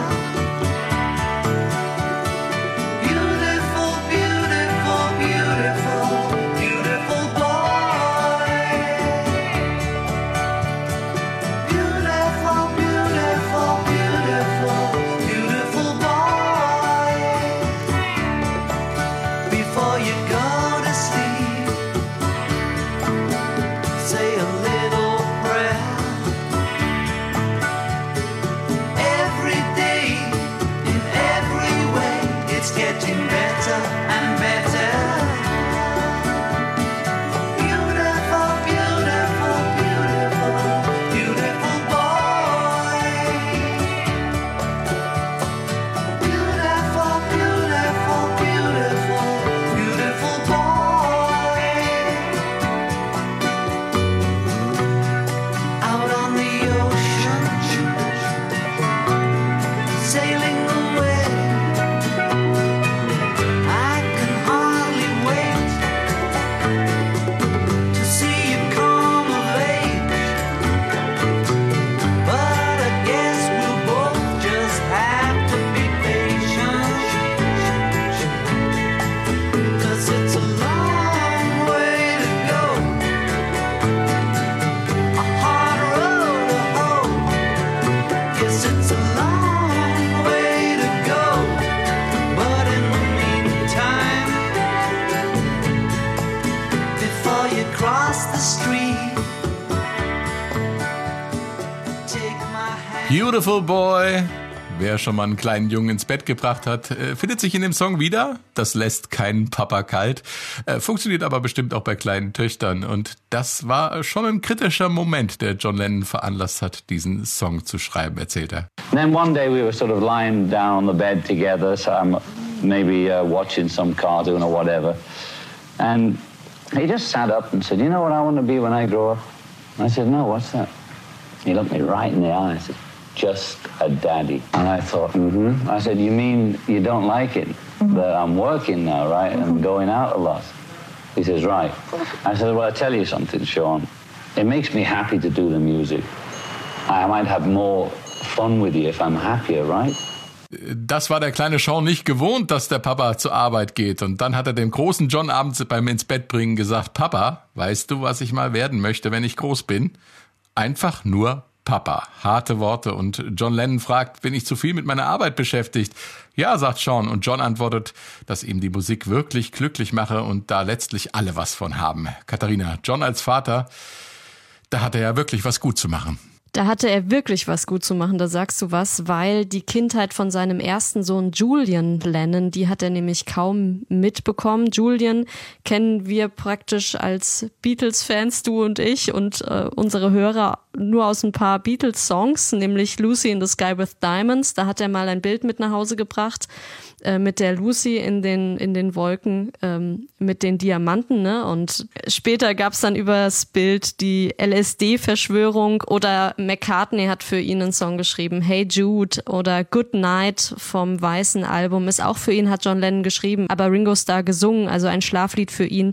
Beautiful Boy. Wer schon mal einen kleinen Jungen ins Bett gebracht hat, äh, findet sich in dem Song wieder. Das lässt keinen Papa kalt. Äh, funktioniert aber bestimmt auch bei kleinen Töchtern. Und das war schon ein kritischer Moment, der John Lennon veranlasst hat, diesen Song zu schreiben, erzählt er. And then one day we were sort of lying down on the bed together, so I'm maybe uh, watching some cartoon or whatever. And he just sat up and said, you know what I want to be when I grow up? And I said, no, what's that? He looked me right in the eye and said, just a daddy. And I thought, mm-hmm. I said, you mean you don't like it mm-hmm. that I'm working now, right? Mm-hmm. And going out a lot. He says, right. I said, well, I'll tell you something, Sean. It makes me happy to do the music. I might have more fun with you if I'm happier, right? Das war der kleine Sean nicht gewohnt, dass der Papa zur Arbeit geht. Und dann hat er dem großen John abends beim ins Bett bringen gesagt, Papa, weißt du, was ich mal werden möchte, wenn ich groß bin? Einfach nur Papa. Harte Worte. Und John Lennon fragt, bin ich zu viel mit meiner Arbeit beschäftigt? Ja, sagt Sean. Und John antwortet, dass ihm die Musik wirklich glücklich mache und da letztlich alle was von haben. Katharina, John als Vater, da hat er ja wirklich was gut zu machen. Da hatte er wirklich was gut zu machen, da sagst du was, weil die Kindheit von seinem ersten Sohn Julian Lennon, die hat er nämlich kaum mitbekommen. Julian kennen wir praktisch als Beatles-Fans, du und ich und äh, unsere Hörer nur aus ein paar Beatles-Songs, nämlich Lucy in the Sky with Diamonds. Da hat er mal ein Bild mit nach Hause gebracht äh, mit der Lucy in den in den Wolken ähm, mit den Diamanten, ne? Und später gab's dann übers Bild die L S D-Verschwörung oder McCartney hat für ihn einen Song geschrieben, Hey Jude oder Good Night vom Weißen Album ist auch für ihn, hat John Lennon geschrieben, aber Ringo Starr gesungen, also ein Schlaflied für ihn.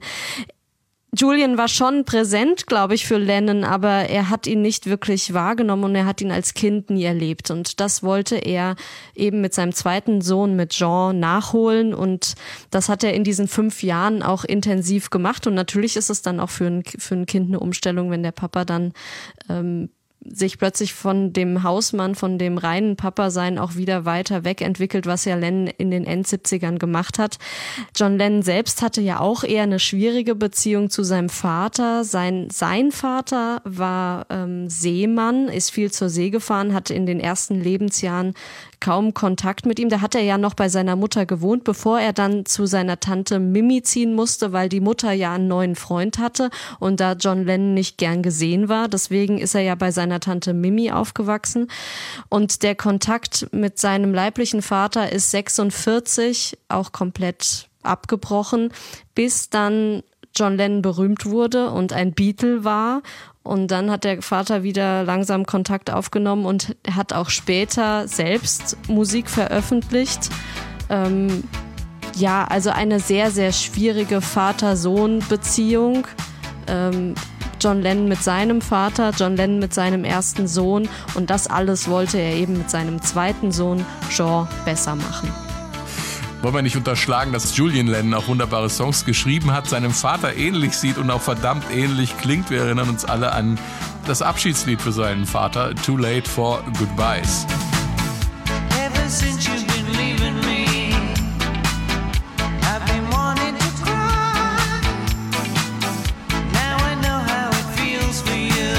Julian war schon präsent, glaube ich, für Lennon, aber er hat ihn nicht wirklich wahrgenommen und er hat ihn als Kind nie erlebt. Und das wollte er eben mit seinem zweiten Sohn, mit Jean, nachholen. Und das hat er in diesen fünf Jahren auch intensiv gemacht. Und natürlich ist es dann auch für ein, für ein Kind eine Umstellung, wenn der Papa dann ähm, sich plötzlich von dem Hausmann, von dem reinen Papa-Sein auch wieder weiter wegentwickelt, was ja Lennon in den Endsiebzigern gemacht hat. John Lennon selbst hatte ja auch eher eine schwierige Beziehung zu seinem Vater. Sein, sein Vater war ähm, Seemann, ist viel zur See gefahren, hatte in den ersten Lebensjahren kaum Kontakt mit ihm. Da hat er ja noch bei seiner Mutter gewohnt, bevor er dann zu seiner Tante Mimi ziehen musste, weil die Mutter ja einen neuen Freund hatte und da John Lennon nicht gern gesehen war. Deswegen ist er ja bei seiner Tante Mimi aufgewachsen. Und der Kontakt mit seinem leiblichen Vater ist sechsundvierzig auch komplett abgebrochen, bis dann John Lennon berühmt wurde und ein Beatle war. Und dann hat der Vater wieder langsam Kontakt aufgenommen und hat auch später selbst Musik veröffentlicht. Ähm, ja, also eine sehr, sehr schwierige Vater-Sohn-Beziehung. Ähm, John Lennon mit seinem Vater, John Lennon mit seinem ersten Sohn und das alles wollte er eben mit seinem zweiten Sohn Jean besser machen. Wollen wir nicht unterschlagen, dass Julian Lennon auch wunderbare Songs geschrieben hat, seinem Vater ähnlich sieht und auch verdammt ähnlich klingt. Wir erinnern uns alle an das Abschiedslied für seinen Vater, Too Late for Goodbyes. Ever since you've been leaving me, I've been wanting to cry. Now I know how it feels for you.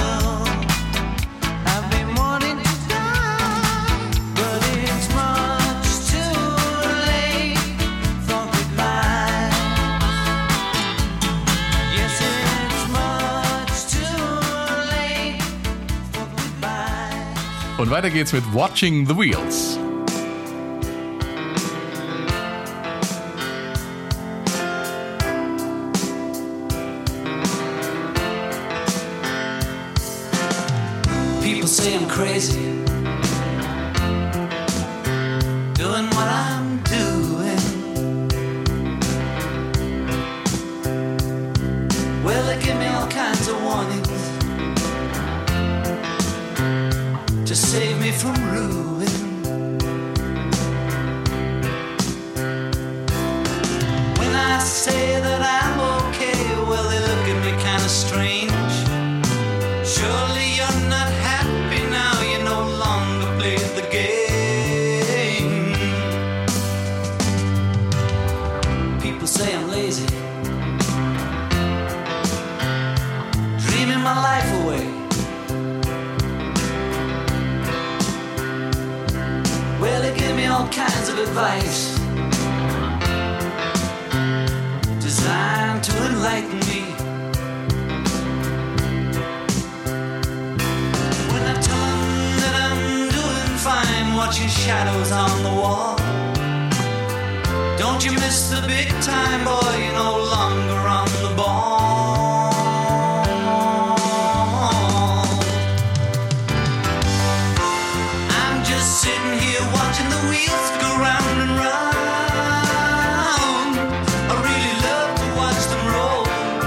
I've been wanting to die, but it's much too late for goodbye. Yes, it's much too late for goodbye. Und weiter geht's mit Watching the Wheels. People say I'm crazy, doing what I'm doing. Well, they give me all kinds of warnings to save me from ruin. When I say that I'm okay, well, they look at me kind of strange. Surely you're not happy now, you no longer play the game. People say I'm lazy, dreaming my life away. Well, they give me all kinds of advice designed to enlighten me. When I tell them that I'm doing fine, watching shadows on the wall. Don't you miss the big time, boy, you're no longer on the ball. I'm just sitting here watching the wheels go round and round. I really love to watch them roll.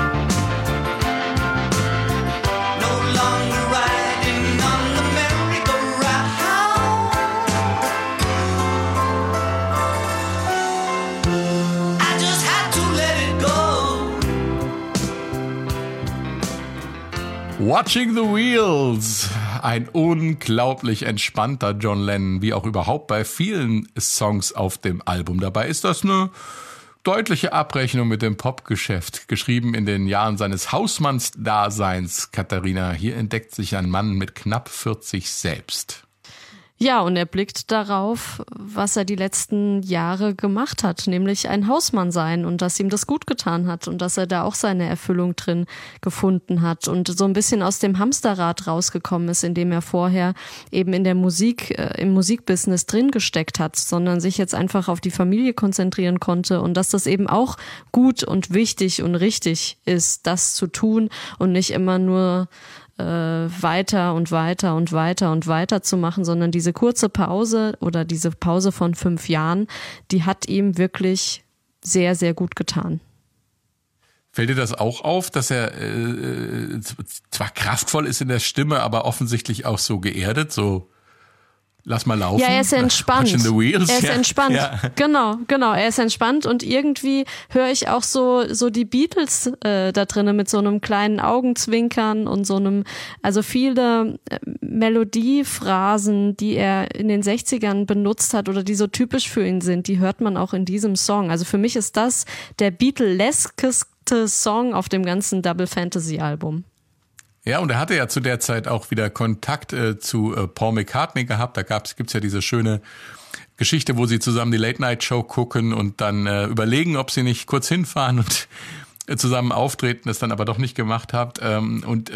No longer riding on the merry-go-round. I just had to let it go. Watching the Wheels. Ein unglaublich entspannter John Lennon, wie auch überhaupt bei vielen Songs auf dem Album. Dabei ist das eine deutliche Abrechnung mit dem Popgeschäft, geschrieben in den Jahren seines Hausmannsdaseins. Katharina, hier entdeckt sich ein Mann mit knapp vierzig selbst. Ja, und er blickt darauf, was er die letzten Jahre gemacht hat, nämlich ein Hausmann sein und dass ihm das gut getan hat und dass er da auch seine Erfüllung drin gefunden hat und so ein bisschen aus dem Hamsterrad rausgekommen ist, in dem er vorher eben in der Musik, äh, im Musikbusiness drin gesteckt hat, sondern sich jetzt einfach auf die Familie konzentrieren konnte und dass das eben auch gut und wichtig und richtig ist, das zu tun und nicht immer nur weiter und weiter und weiter und weiter zu machen, sondern diese kurze Pause oder diese Pause von fünf Jahren, die hat ihm wirklich sehr, sehr gut getan. Fällt dir das auch auf, dass er äh, zwar kraftvoll ist in der Stimme, aber offensichtlich auch so geerdet, so lass mal laufen. Ja, er ist entspannt. In the wheels. Er ist ja. entspannt. Ja. Genau, genau. Er ist entspannt und irgendwie höre ich auch so so die Beatles äh, da drinnen mit so einem kleinen Augenzwinkern und so einem, also viele äh, Melodiephrasen, die er in den sechzigern benutzt hat oder die so typisch für ihn sind, die hört man auch in diesem Song. Also für mich ist das der Beatleskeste Song auf dem ganzen Double Fantasy Album. Ja, und er hatte ja zu der Zeit auch wieder Kontakt äh, zu äh, Paul McCartney gehabt. Da gab's, gibt's ja diese schöne Geschichte, wo sie zusammen die Late-Night-Show gucken und dann äh, überlegen, ob sie nicht kurz hinfahren und äh, zusammen auftreten, das dann aber doch nicht gemacht habt. Ähm, und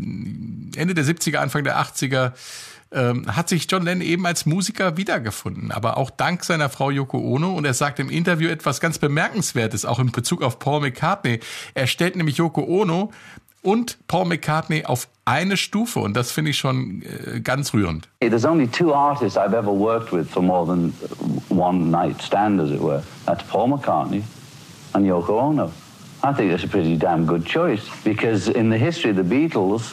ähm, Ende der siebziger, Anfang der achtziger ähm, hat sich John Lennon eben als Musiker wiedergefunden, aber auch dank seiner Frau Yoko Ono. Und er sagt im Interview etwas ganz Bemerkenswertes, auch in Bezug auf Paul McCartney. Er stellt nämlich Yoko Ono und Paul McCartney auf eine Stufe und das finde ich schon äh, ganz rührend. There's only two artists I've ever worked with for more than one night stand, as it were. That's Paul McCartney and Yoko Ono. I think that's a pretty damn good choice because in the history of the Beatles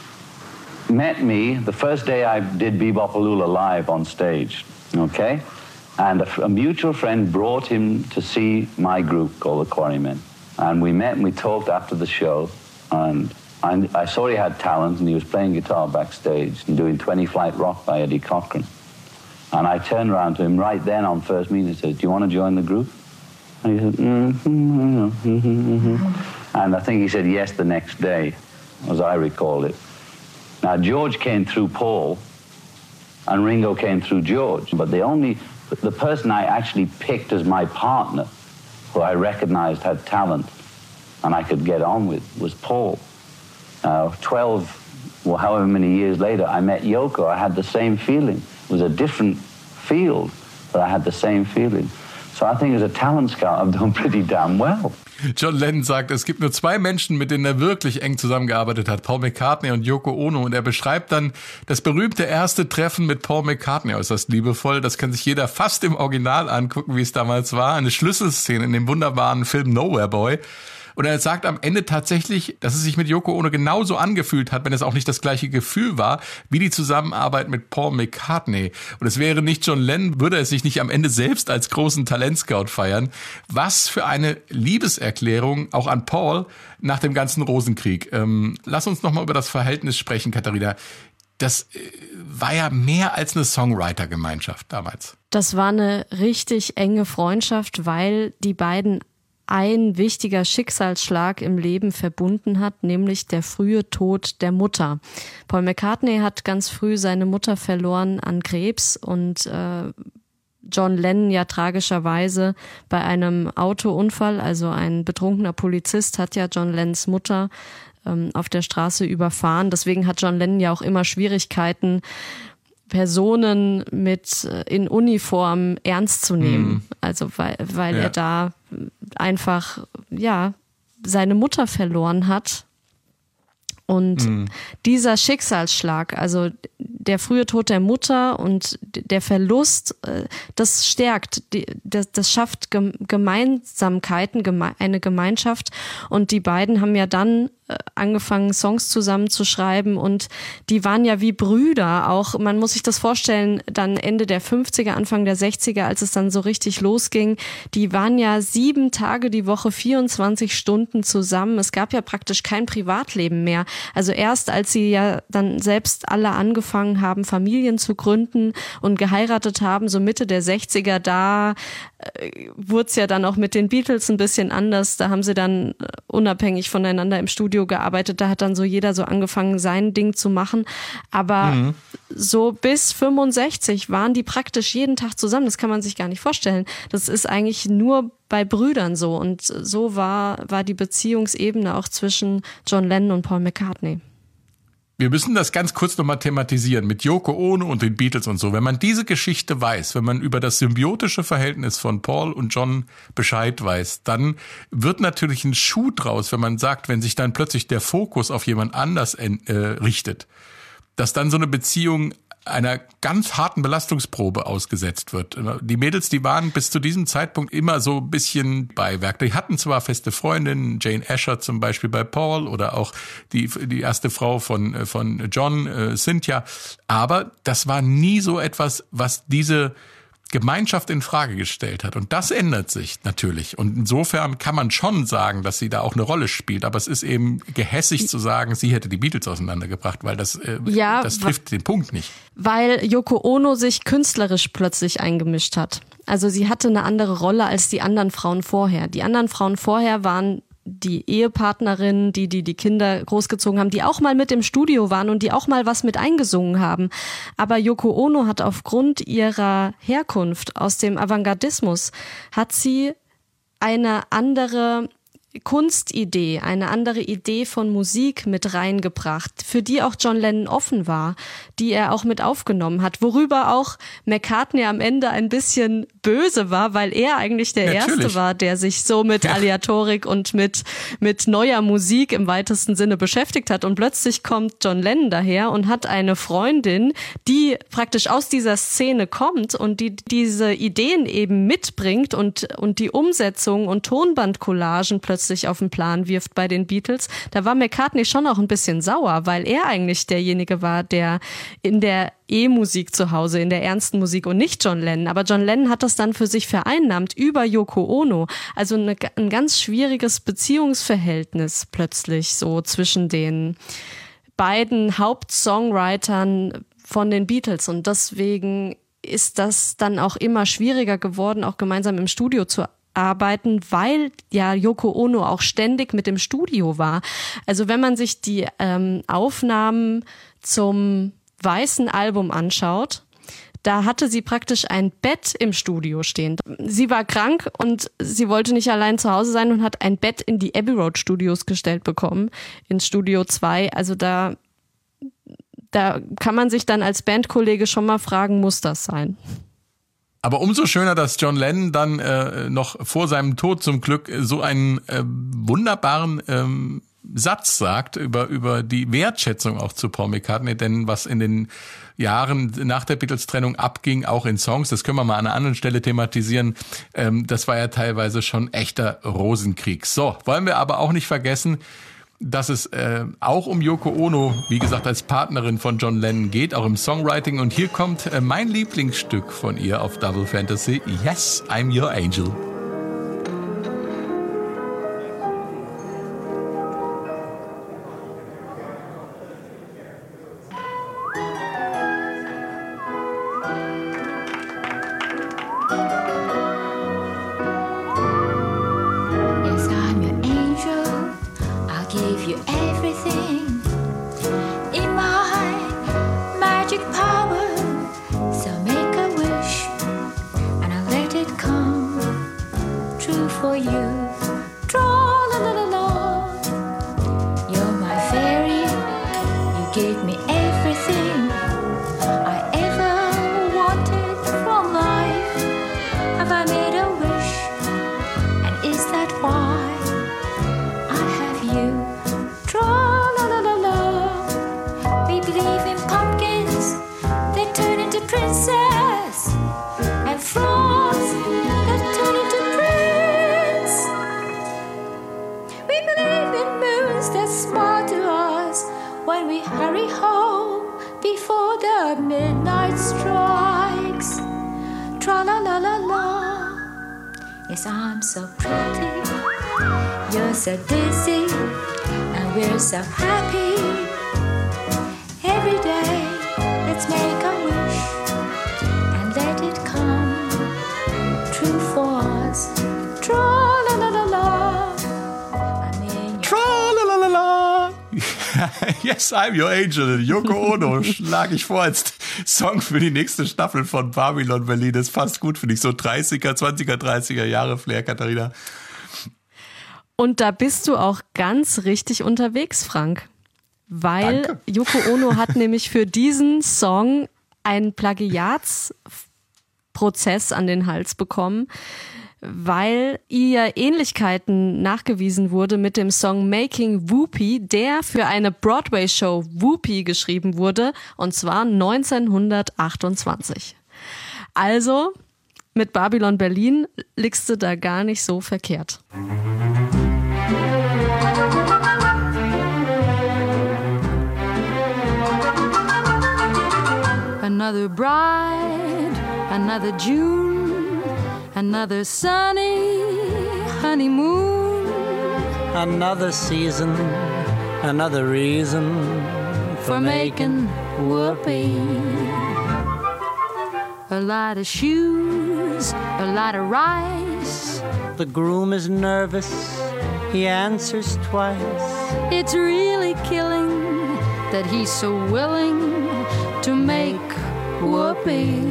met me the first day I did Bebopaloola live on stage, okay? And a, a mutual friend brought him to see my group called the Quarrymen. And we met and we talked after the show and I, I saw he had talent and he was playing guitar backstage and doing twenty Flight Rock by Eddie Cochran. And I turned around to him right then on first meeting and said, do you want to join the group? And he said, mm-hmm, mm-hmm, mm-hmm. And I think he said yes the next day, as I recall it. Now, George came through Paul and Ringo came through George. But the only, the person I actually picked as my partner, who I recognized had talent and I could get on with, was Paul. Uh, twelve, or however many years later, I met Yoko. I had the same feeling. It was a different field, but I had the same feeling. So I think as a talent scout, I've done pretty damn well. John Lennon sagt, es gibt nur zwei Menschen, mit denen er wirklich eng zusammengearbeitet hat, Paul McCartney und Yoko Ono. Und er beschreibt dann das berühmte erste Treffen mit Paul McCartney äußerst liebevoll. Das kann sich jeder fast im Original angucken, wie es damals war. Eine Schlüsselszene in dem wunderbaren Film Nowhere Boy. Und er sagt am Ende tatsächlich, dass es sich mit Yoko Ono genauso angefühlt hat, wenn es auch nicht das gleiche Gefühl war, wie die Zusammenarbeit mit Paul McCartney. Und es wäre nicht John Lennon, würde er sich nicht am Ende selbst als großen Talentscout feiern. Was für eine Liebeserklärung auch an Paul nach dem ganzen Rosenkrieg. Ähm, lass uns nochmal über das Verhältnis sprechen, Katharina. Das war ja mehr als eine Songwriter-Gemeinschaft damals. Das war eine richtig enge Freundschaft, weil die beiden ein wichtiger Schicksalsschlag im Leben verbunden hat, nämlich der frühe Tod der Mutter. Paul McCartney hat ganz früh seine Mutter verloren an Krebs und äh, John Lennon ja tragischerweise bei einem Autounfall, also ein betrunkener Polizist hat ja John Lennons Mutter ähm, auf der Straße überfahren. Deswegen hat John Lennon ja auch immer Schwierigkeiten, Personen mit in Uniform ernst zu nehmen. Mhm. Also weil, weil ja. er da einfach ja seine Mutter verloren hat. Und mhm. dieser Schicksalsschlag, also der frühe Tod der Mutter und der Verlust, das stärkt, das, das schafft Gemeinsamkeiten, eine Gemeinschaft. Und die beiden haben ja dann äh, angefangen, Songs zusammen zu schreiben und die waren ja wie Brüder. Auch, man muss sich das vorstellen, dann Ende der fünfziger, Anfang der sechziger, als es dann so richtig losging, die waren ja sieben Tage die Woche, vierundzwanzig Stunden zusammen. Es gab ja praktisch kein Privatleben mehr. Also erst als sie ja dann selbst alle angefangen haben, Familien zu gründen und geheiratet haben, so Mitte der sechziger, da äh, wurde es ja dann auch mit den Beatles ein bisschen anders. Da haben sie dann äh, unabhängig voneinander im Studio gearbeitet. Da hat dann so jeder so angefangen, sein Ding zu machen. Aber mhm. so bis fünfundsechzig waren die praktisch jeden Tag zusammen. Das kann man sich gar nicht vorstellen. Das ist eigentlich nur bei Brüdern so. Und so war, war die Beziehungsebene auch zwischen John Lennon und Paul McCartney. Wir müssen das ganz kurz nochmal thematisieren mit Yoko Ono und den Beatles und so. Wenn man diese Geschichte weiß, wenn man über das symbiotische Verhältnis von Paul und John Bescheid weiß, dann wird natürlich ein Schuh draus, wenn man sagt, wenn sich dann plötzlich der Fokus auf jemand anders äh, richtet, dass dann so eine Beziehung einer ganz harten Belastungsprobe ausgesetzt wird. Die Mädels, die waren bis zu diesem Zeitpunkt immer so ein bisschen Beiwerk. Die hatten zwar feste Freundinnen, Jane Asher zum Beispiel bei Paul oder auch die die erste Frau von von John, äh, Cynthia, aber das war nie so etwas, was diese Gemeinschaft in Frage gestellt hat. Und das ändert sich natürlich. Und insofern kann man schon sagen, dass sie da auch eine Rolle spielt. Aber es ist eben gehässig zu sagen, sie hätte die Beatles auseinandergebracht, weil das, äh, ja, das trifft den Punkt nicht. Weil Yoko Ono sich künstlerisch plötzlich eingemischt hat. Also sie hatte eine andere Rolle als die anderen Frauen vorher. Die anderen Frauen vorher waren die Ehepartnerinnen, die, die die Kinder großgezogen haben, die auch mal mit im Studio waren und die auch mal was mit eingesungen haben. Aber Yoko Ono hat aufgrund ihrer Herkunft aus dem Avantgardismus, hat sie eine andere Kunstidee, eine andere Idee von Musik mit reingebracht, für die auch John Lennon offen war, die er auch mit aufgenommen hat, worüber auch McCartney am Ende ein bisschen böse war, weil er eigentlich der Natürlich. Erste war, der sich so mit ja. Aleatorik und mit mit neuer Musik im weitesten Sinne beschäftigt hat. Und plötzlich kommt John Lennon daher und hat eine Freundin, die praktisch aus dieser Szene kommt und die diese Ideen eben mitbringt und und die Umsetzung und Tonbandcollagen plötzlich auf den Plan wirft bei den Beatles. Da war McCartney schon auch ein bisschen sauer, weil er eigentlich derjenige war, der in der E-Musik zu Hause, in der ernsten Musik und nicht John Lennon. Aber John Lennon hat das dann für sich vereinnahmt über Yoko Ono. Also eine, ein ganz schwieriges Beziehungsverhältnis plötzlich so zwischen den beiden Hauptsongwritern von den Beatles. Und deswegen ist das dann auch immer schwieriger geworden, auch gemeinsam im Studio zu arbeiten, weil ja Yoko Ono auch ständig mit im Studio war. Also wenn man sich die ähm, Aufnahmen zum weißen Album anschaut, da hatte sie praktisch ein Bett im Studio stehen. Sie war krank und sie wollte nicht allein zu Hause sein und hat ein Bett in die Abbey Road Studios gestellt bekommen, ins Studio zwei. Also da, da kann man sich dann als Bandkollege schon mal fragen, muss das sein? Aber umso schöner, dass John Lennon dann äh, noch vor seinem Tod zum Glück so einen äh, wunderbaren ähm, Satz sagt über über die Wertschätzung auch zu Paul McCartney, denn was in den Jahren nach der Beatles-Trennung abging, auch in Songs, das können wir mal an einer anderen Stelle thematisieren, ähm, das war ja teilweise schon echter Rosenkrieg. So, wollen wir aber auch nicht vergessen, dass es äh, auch um Yoko Ono, wie gesagt, als Partnerin von John Lennon geht, auch im Songwriting. Und hier kommt äh, mein Lieblingsstück von ihr auf Double Fantasy, Yes, I'm Your Angel. We believe in moons that smile. 'cause I'm so pretty. You're so dizzy, and we're so happy. Every day, let's make a wish and let it come true for us. Tra-la-la-la-la. I mean, Tra-la-la-la-la. Yes, I'm your angel. Yoko Ono schlage ich vor als Song für die nächste Staffel von Babylon Berlin. Das passt gut, finde ich. So dreißiger, zwanziger, dreißiger Jahre Flair, Katharina. Und da bist du auch ganz richtig unterwegs, Frank. Weil Danke. Yoko Ono hat nämlich für diesen Song einen Plagiatsprozess an den Hals bekommen, weil ihr Ähnlichkeiten nachgewiesen wurde mit dem Song Making Whoopi, der für eine Broadway-Show Whoopi geschrieben wurde, und zwar neunzehnhundertachtundzwanzig. Also, mit Babylon Berlin liegst du da gar nicht so verkehrt. Another bride, another June, another sunny honeymoon. Another season, another reason for, For making whoopee. A lot of shoes, a lot of rice. The groom is nervous, he answers twice. It's really killing that he's so willing to make whoopee.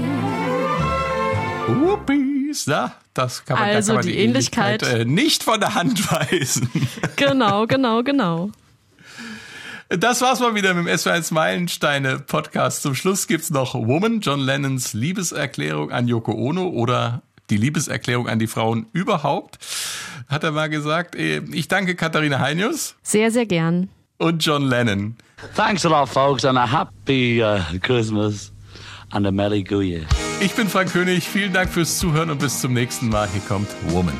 Whoopies, na, das kann man, Also da kann man die die Ähnlichkeit, Ähnlichkeit- äh, nicht von der Hand weisen. Genau, genau, genau. Das war's mal wieder mit dem S W R eins Meilensteine Podcast. Zum Schluss gibt's noch Woman, John Lennons Liebeserklärung an Yoko Ono oder die Liebeserklärung an die Frauen überhaupt, hat er mal gesagt. Ich danke Katharina Heinius. Sehr, sehr gern. Und John Lennon. Thanks a lot, folks, and a happy uh, Christmas and a Merry Go Year. Ich bin Frank König. Vielen Dank fürs Zuhören und bis zum nächsten Mal. Hier kommt Woman.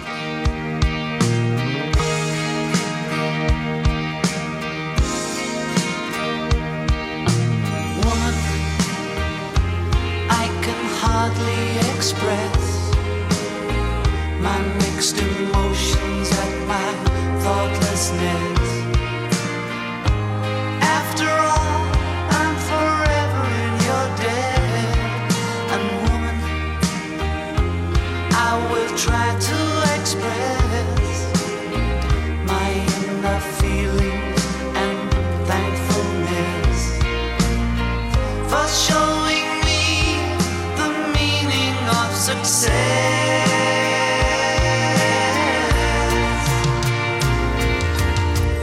Woman, I can hardly express my mixed emotions at my thoughtlessness. After all, I'm forever in your debt. And woman, I will try to express my inner feelings and thankfulness for showing me the meaning of success.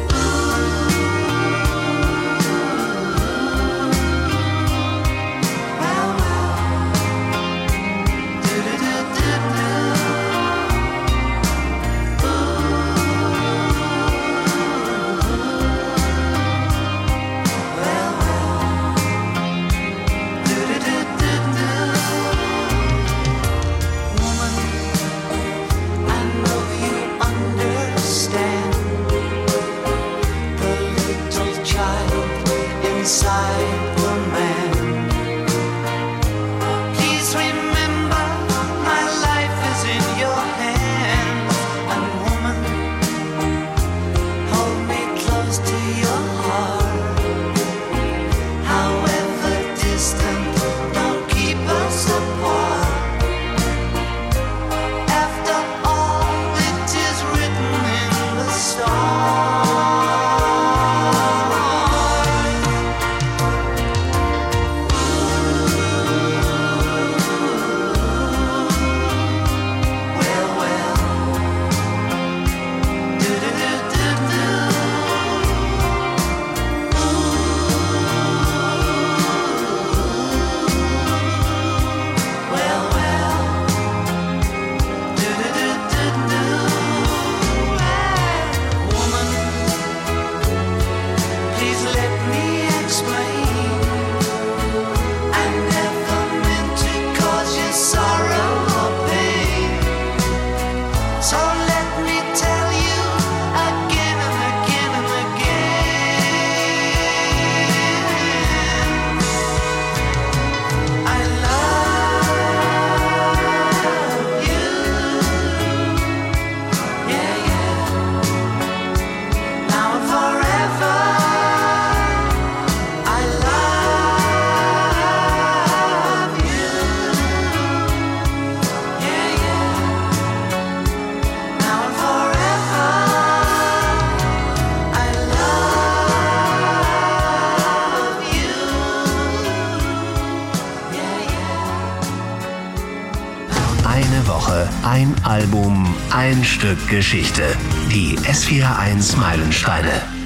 Eine Woche, ein Album, ein Stück Geschichte. Die S vier eins Meilensteine.